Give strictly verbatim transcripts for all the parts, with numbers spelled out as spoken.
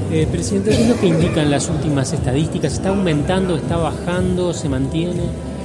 Eh, presidente, ¿qué es lo que indican las últimas estadísticas? ¿Está aumentando, está bajando, se mantiene?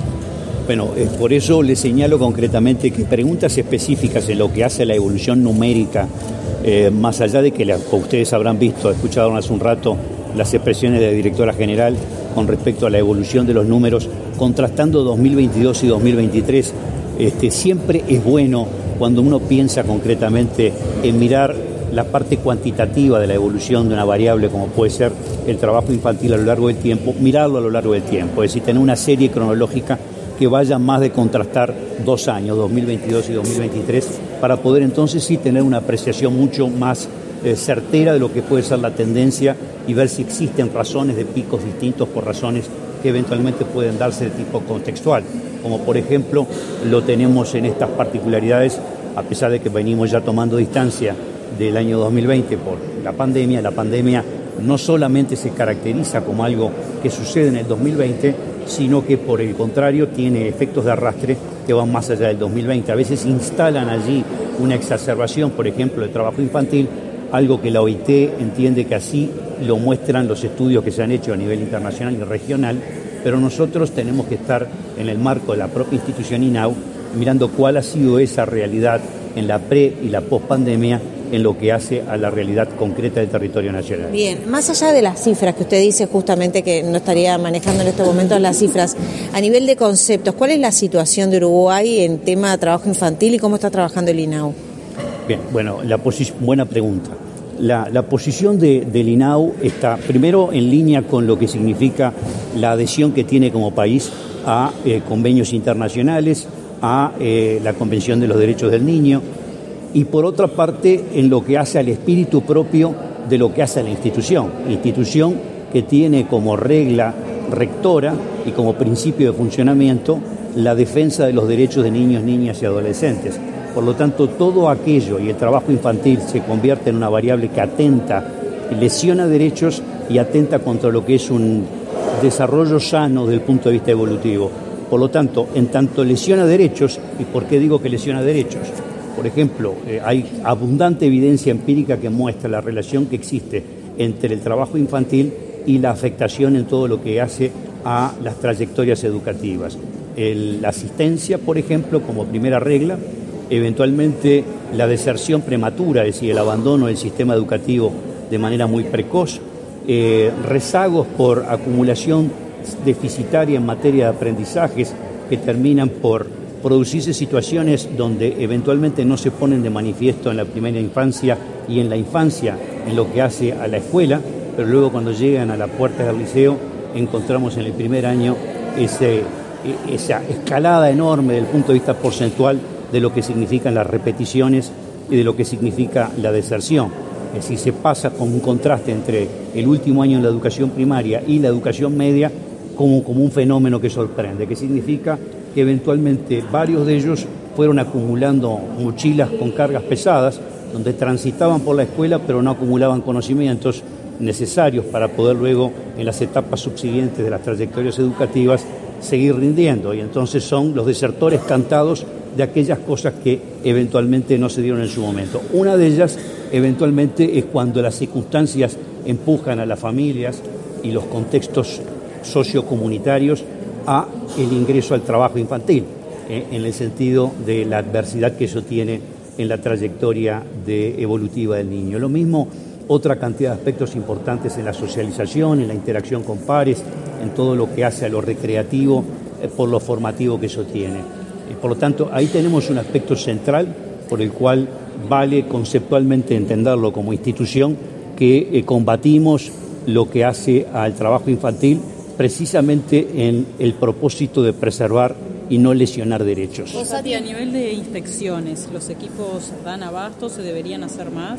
Bueno, eh, por eso le señalo concretamente que preguntas específicas en lo que hace a la evolución numérica, eh, más allá de que la, ustedes habrán visto, escucharon hace un rato las expresiones de la directora general con respecto a la evolución de los números, contrastando dos mil veintidós y dos mil veintitrés, este, siempre es bueno cuando uno piensa concretamente en mirar la parte cuantitativa de la evolución de una variable como puede ser el trabajo infantil a lo largo del tiempo, mirarlo a lo largo del tiempo, es decir, tener una serie cronológica que vaya más de contrastar dos años, dos mil veintidós y dos mil veintitrés, para poder entonces sí tener una apreciación mucho más eh, certera de lo que puede ser la tendencia y ver si existen razones de picos distintos por razones que eventualmente pueden darse de tipo contextual, como por ejemplo lo tenemos en estas particularidades, a pesar de que venimos ya tomando distancia del año dos mil veinte por la pandemia. La pandemia no solamente se caracteriza como algo que sucede en el dos mil veinte, sino que por el contrario tiene efectos de arrastre que van más allá del dos mil veinte. A veces instalan allí una exacerbación, por ejemplo, del trabajo infantil, algo que la O I T entiende que así lo muestran los estudios que se han hecho a nivel internacional y regional, pero nosotros tenemos que estar en el marco de la propia institución INAU mirando cuál ha sido esa realidad en la pre- y la post-pandemia en lo que hace a la realidad concreta del territorio nacional. Bien, más allá de las cifras que usted dice justamente que no estaría manejando en estos momentos las cifras, a nivel de conceptos, ¿cuál es la situación de Uruguay en tema de trabajo infantil y cómo está trabajando el INAU? Bien, bueno, la posi- buena pregunta. La, la posición de, del INAU está primero en línea con lo que significa la adhesión que tiene como país a eh, convenios internacionales, a eh, la Convención de los Derechos del Niño, y por otra parte en lo que hace al espíritu propio de lo que hace a la institución, institución que tiene como regla rectora y como principio de funcionamiento la defensa de los derechos de niños, niñas y adolescentes. Por lo tanto, todo aquello y el trabajo infantil se convierte en una variable que atenta, lesiona derechos y atenta contra lo que es un desarrollo sano desde el punto de vista evolutivo. Por lo tanto, en tanto lesiona derechos, ¿y por qué digo que lesiona derechos? Por ejemplo, eh, hay abundante evidencia empírica que muestra la relación que existe entre el trabajo infantil y la afectación en todo lo que hace a las trayectorias educativas. El, la asistencia, por ejemplo, como primera regla, eventualmente la deserción prematura, es decir, el abandono del sistema educativo de manera muy precoz, eh, rezagos por acumulación deficitaria en materia de aprendizajes que terminan por producirse situaciones donde eventualmente no se ponen de manifiesto en la primera infancia y en la infancia en lo que hace a la escuela, pero luego cuando llegan a la puerta del liceo encontramos en el primer año ese, esa escalada enorme desde el punto de vista porcentual de lo que significan las repeticiones y de lo que significa la deserción. Es decir, se pasa con un contraste entre el último año en la educación primaria y la educación media como, como un fenómeno que sorprende, que significa que eventualmente varios de ellos fueron acumulando mochilas con cargas pesadas, donde transitaban por la escuela pero no acumulaban conocimientos necesarios para poder luego en las etapas subsiguientes de las trayectorias educativas seguir rindiendo, y entonces son los desertores cantados de aquellas cosas que eventualmente no se dieron en su momento. Una de ellas eventualmente es cuando las circunstancias empujan a las familias y los contextos sociocomunitarios a el ingreso al trabajo infantil, eh, en el sentido de la adversidad que eso tiene en la trayectoria de evolutiva del niño. Lo mismo, otra cantidad de aspectos importantes en la socialización, en la interacción con pares, en todo lo que hace a lo recreativo, eh, por lo formativo que eso tiene. Eh, por lo tanto, ahí tenemos un aspecto central por el cual vale conceptualmente entenderlo como institución, que eh, combatimos lo que hace al trabajo infantil precisamente en el propósito de preservar y no lesionar derechos. Osati, a nivel de inspecciones, ¿los equipos dan abasto? ¿Se deberían hacer más?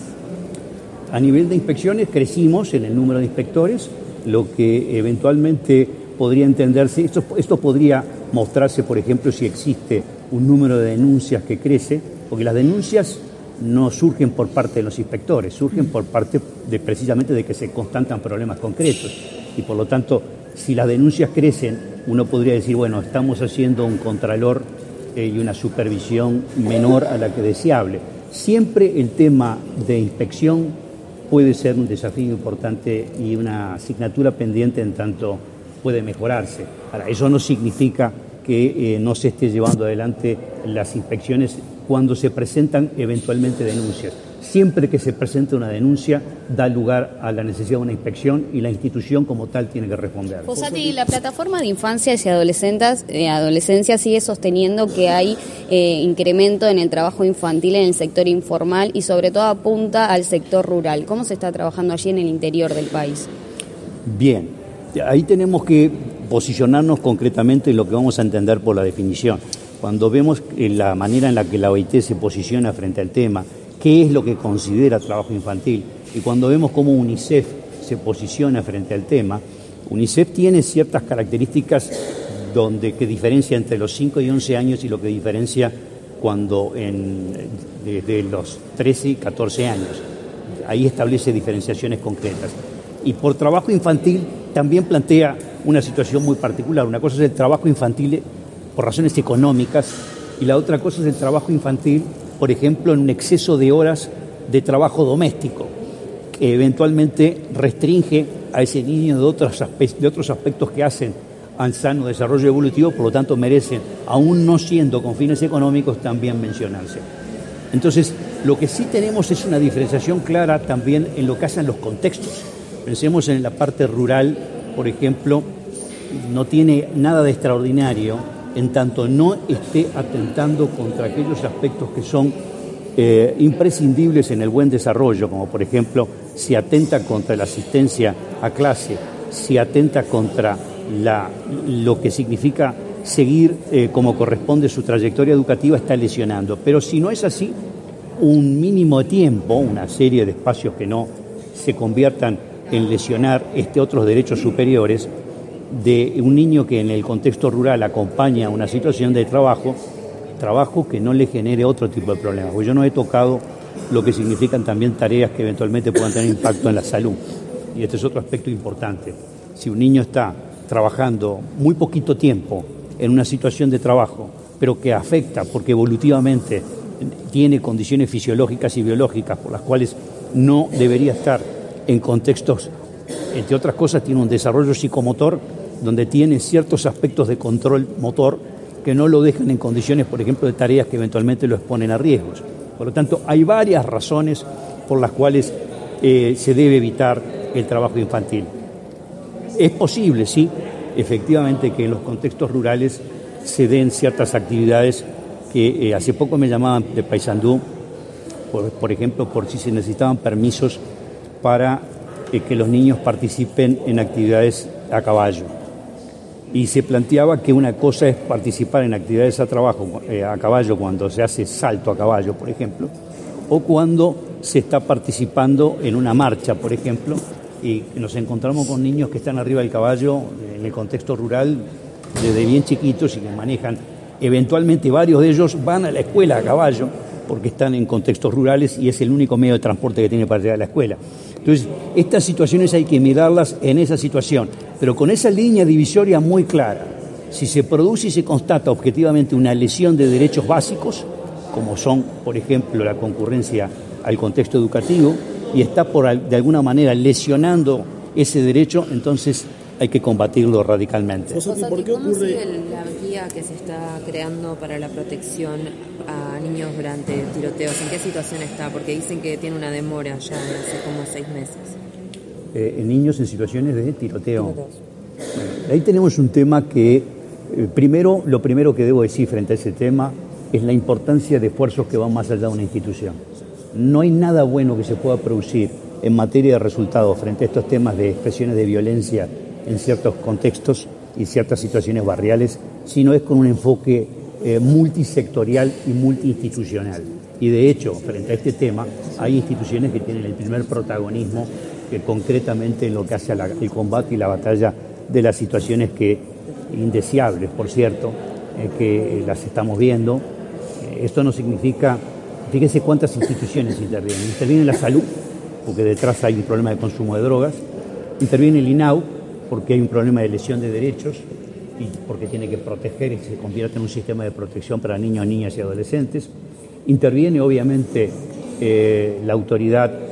A nivel de inspecciones crecimos en el número de inspectores, lo que eventualmente podría entenderse, esto, esto podría mostrarse, por ejemplo, si existe un número de denuncias que crece, porque las denuncias no surgen por parte de los inspectores, surgen por parte de precisamente de que se constatan problemas concretos, y por lo tanto, si las denuncias crecen, uno podría decir, bueno, estamos haciendo un contralor eh, y una supervisión menor a la que deseable. Siempre el tema de inspección puede ser un desafío importante y una asignatura pendiente en tanto puede mejorarse. Ahora, eso no significa que eh, no se esté llevando adelante las inspecciones cuando se presentan eventualmente denuncias. Siempre que se presenta una denuncia, da lugar a la necesidad de una inspección y la institución como tal tiene que responder. Fossati, la plataforma de infancias y adolescentes, eh, adolescencia sigue sosteniendo que hay eh, incremento en el trabajo infantil en el sector informal y sobre todo apunta al sector rural. ¿Cómo se está trabajando allí en el interior del país? Bien, ahí tenemos que posicionarnos concretamente en lo que vamos a entender por la definición. Cuando vemos la manera en la que la O I T se posiciona frente al tema, qué es lo que considera trabajo infantil, y cuando vemos cómo UNICEF se posiciona frente al tema, UNICEF tiene ciertas características donde que diferencia entre los cinco y once años y lo que diferencia cuando en, desde los trece y catorce años. Ahí establece diferenciaciones concretas. Y por trabajo infantil también plantea una situación muy particular. Una cosa es el trabajo infantil por razones económicas y la otra cosa es el trabajo infantil, por ejemplo, en un exceso de horas de trabajo doméstico, que eventualmente restringe a ese niño de otros aspectos, de otros aspectos que hacen al sano desarrollo evolutivo, por lo tanto merecen, aún no siendo con fines económicos, también mencionarse. Entonces, lo que sí tenemos es una diferenciación clara también en lo que hacen los contextos. Pensemos en la parte rural, por ejemplo, no tiene nada de extraordinario en tanto no esté atentando contra aquellos aspectos que son eh, imprescindibles en el buen desarrollo, como por ejemplo, si atenta contra la asistencia a clase, si atenta contra la, lo que significa seguir eh, como corresponde su trayectoria educativa, está lesionando. Pero si no es así, un mínimo de tiempo, una serie de espacios que no se conviertan en lesionar este otros derechos superiores de un niño que en el contexto rural acompaña una situación de trabajo, trabajo que no le genere otro tipo de problemas. Porque yo no he tocado lo que significan también tareas que eventualmente puedan tener impacto en la salud. Y este es otro aspecto importante. Si un niño está trabajando muy poquito tiempo en una situación de trabajo, pero que afecta porque evolutivamente tiene condiciones fisiológicas y biológicas por las cuales no debería estar en contextos, entre otras cosas, tiene un desarrollo psicomotor donde tiene ciertos aspectos de control motor que no lo dejan en condiciones, por ejemplo, de tareas que eventualmente lo exponen a riesgos. Por lo tanto, hay varias razones por las cuales eh, se debe evitar el trabajo infantil. Es posible, sí, efectivamente, que en los contextos rurales se den ciertas actividades que eh, hace poco me llamaban de Paysandú, por, por ejemplo, por si se necesitaban permisos para eh, que los niños participen en actividades a caballo. Y se planteaba que una cosa es participar en actividades a trabajo eh, a caballo cuando se hace salto a caballo, por ejemplo, o cuando se está participando en una marcha, por ejemplo, y nos encontramos con niños que están arriba del caballo en el contexto rural desde bien chiquitos y que manejan, eventualmente varios de ellos van a la escuela a caballo porque están en contextos rurales y es el único medio de transporte que tiene para llegar a la escuela. Entonces, estas situaciones hay que mirarlas en esa situación, pero con esa línea divisoria muy clara. Si se produce y se constata objetivamente una lesión de derechos básicos, como son, por ejemplo, la concurrencia al contexto educativo, y está por, de alguna manera lesionando ese derecho, entonces hay que combatirlo radicalmente. Fossati, ¿por qué ocurre la guía que se está creando para la protección a niños durante tiroteos? ¿En qué situación está? Porque dicen que tiene una demora ya de hace como seis meses. Eh, en niños en situaciones de tiroteo. Bueno, ahí tenemos un tema que, eh, primero, lo primero que debo decir frente a ese tema es la importancia de esfuerzos que van más allá de una institución. No hay nada bueno que se pueda producir en materia de resultados frente a estos temas de expresiones de violencia en ciertos contextos y ciertas situaciones barriales, sino es con un enfoque eh, multisectorial y multiinstitucional. Y de hecho, frente a este tema, hay instituciones que tienen el primer protagonismo que concretamente en lo que hace a la, el combate y la batalla de las situaciones que, indeseables, por cierto, eh, que las estamos viendo. Eh, esto no significa, fíjense cuántas instituciones intervienen. Interviene la salud, porque detrás hay un problema de consumo de drogas. Interviene el INAU, porque hay un problema de lesión de derechos y porque tiene que proteger y se convierte en un sistema de protección para niños, niñas y adolescentes. Interviene, obviamente, eh, la autoridad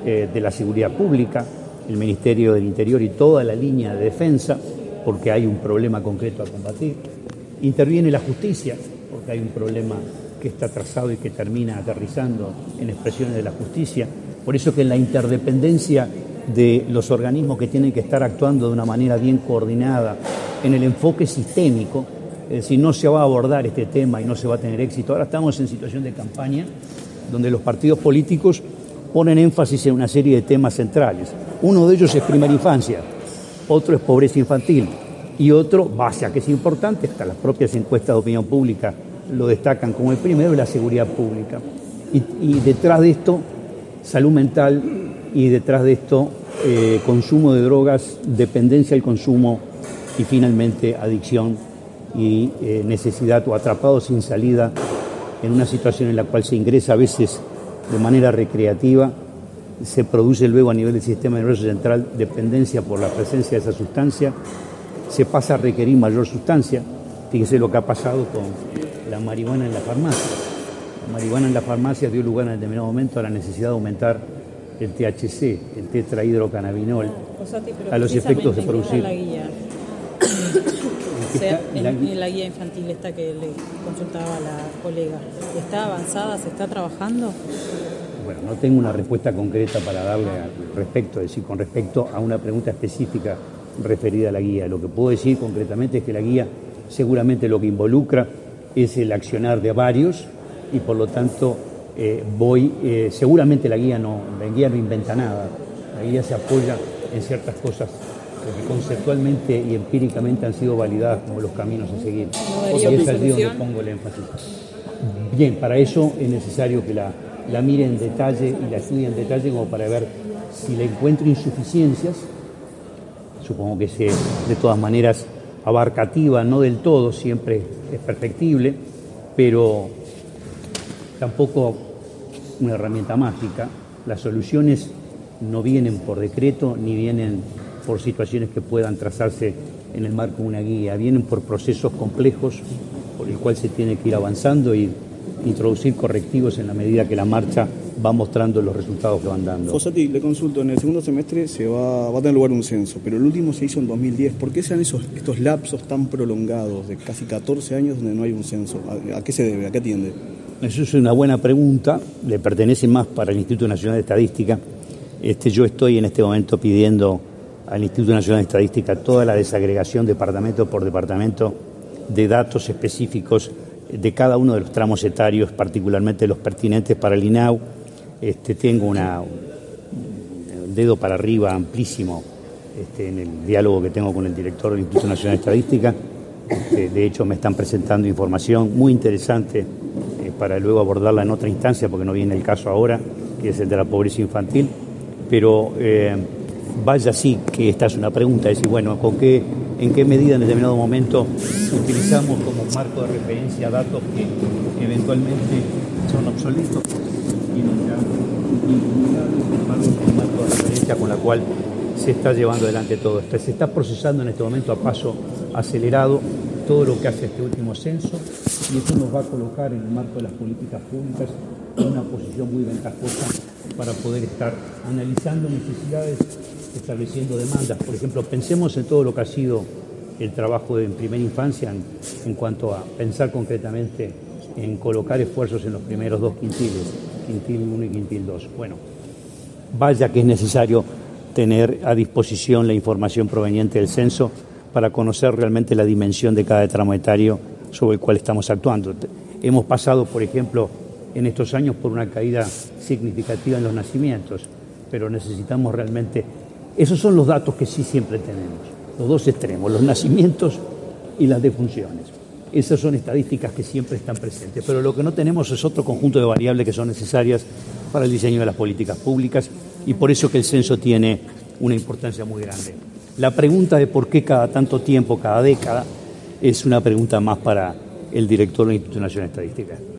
eh, de la Seguridad Pública, el Ministerio del Interior y toda la línea de defensa, porque hay un problema concreto a combatir. Interviene la justicia, porque hay un problema que está trazado y que termina aterrizando en expresiones de la justicia. Por eso que en la interdependencia de los organismos que tienen que estar actuando de una manera bien coordinada, en el enfoque sistémico, es decir, no se va a abordar este tema y no se va a tener éxito. Ahora estamos en situación de campaña donde los partidos políticos ponen énfasis en una serie de temas centrales. Uno de ellos es primera infancia, otro es pobreza infantil y otro, base a que es importante, hasta las propias encuestas de opinión pública lo destacan como el primero, es la seguridad pública. Y, y detrás de esto, salud mental, y detrás de esto, eh, consumo de drogas, dependencia al consumo y finalmente adicción y eh, necesidad o atrapado sin salida en una situación en la cual se ingresa a veces de manera recreativa, se produce luego a nivel del sistema nervioso central dependencia por la presencia de esa sustancia, se pasa a requerir mayor sustancia. Fíjese lo que ha pasado con la marihuana en la farmacia. La marihuana en la farmacia dio lugar en determinado momento a la necesidad de aumentar el T H C, el tetrahidrocannabinol, a los efectos de producir. O sea, en, en la guía infantil esta que le consultaba a la colega, ¿está avanzada? ¿Se está trabajando? Bueno, no tengo una respuesta concreta para darle al respecto, es decir, con respecto a una pregunta específica referida a la guía. Lo que puedo decir concretamente es que la guía seguramente lo que involucra es el accionar de varios y por lo tanto eh, voy, eh, seguramente la guía, no, la guía no inventa nada, la guía se apoya en ciertas cosas que conceptualmente y empíricamente han sido validadas como los caminos a seguir. No, y es allí donde pongo el énfasis. Bien, para eso es necesario que la, la mire en detalle y la estudie en detalle como para ver si le encuentro insuficiencias. Supongo que sea de todas maneras abarcativa, no del todo, siempre es perfectible, pero tampoco una herramienta mágica. Las soluciones no vienen por decreto ni vienen por situaciones que puedan trazarse en el marco de una guía, vienen por procesos complejos por el cual se tiene que ir avanzando y introducir correctivos en la medida que la marcha va mostrando los resultados que van dando. Fossati, le consulto, en el segundo semestre se va, va a tener lugar un censo, pero el último se hizo en dos mil diez. ¿Por qué se dan esos, estos lapsos tan prolongados de casi catorce años donde no hay un censo? ¿A, a qué se debe? ¿A qué atiende? Eso es una buena pregunta, le pertenece más para el Instituto Nacional de Estadística. Este, yo estoy en este momento pidiendo al Instituto Nacional de Estadística toda la desagregación departamento por departamento de datos específicos de cada uno de los tramos etarios, particularmente los pertinentes para el I N A U. Este, tengo una, un dedo para arriba amplísimo este, en el diálogo que tengo con el director del Instituto Nacional de Estadística. Este, de hecho, me están presentando información muy interesante eh, para luego abordarla en otra instancia, porque no viene el caso ahora, que es el de la pobreza infantil. Pero eh, vaya sí que esta es una pregunta, es decir, bueno, ¿con qué, en qué medida en determinado momento utilizamos como marco de referencia datos que eventualmente son obsoletos y no se han incluido como marco de referencia con la cual se está llevando adelante todo esto? Se está procesando en este momento a paso acelerado todo lo que hace este último censo y eso nos va a colocar en el marco de las políticas públicas en una posición muy ventajosa para poder estar analizando necesidades, estableciendo demandas. Por ejemplo, pensemos en todo lo que ha sido el trabajo de, en primera infancia en, en cuanto a pensar concretamente en colocar esfuerzos en los primeros dos quintiles, quintil uno y quintil dos. Bueno, vaya que es necesario tener a disposición la información proveniente del censo para conocer realmente la dimensión de cada tramo etario sobre el cual estamos actuando. Hemos pasado, por ejemplo, en estos años por una caída significativa en los nacimientos, pero necesitamos realmente... Esos son los datos que sí siempre tenemos, los dos extremos, los nacimientos y las defunciones. Esas son estadísticas que siempre están presentes, pero lo que no tenemos es otro conjunto de variables que son necesarias para el diseño de las políticas públicas y por eso que el censo tiene una importancia muy grande. La pregunta de por qué cada tanto tiempo, cada década, es una pregunta más para el director del Instituto Nacional de Estadística.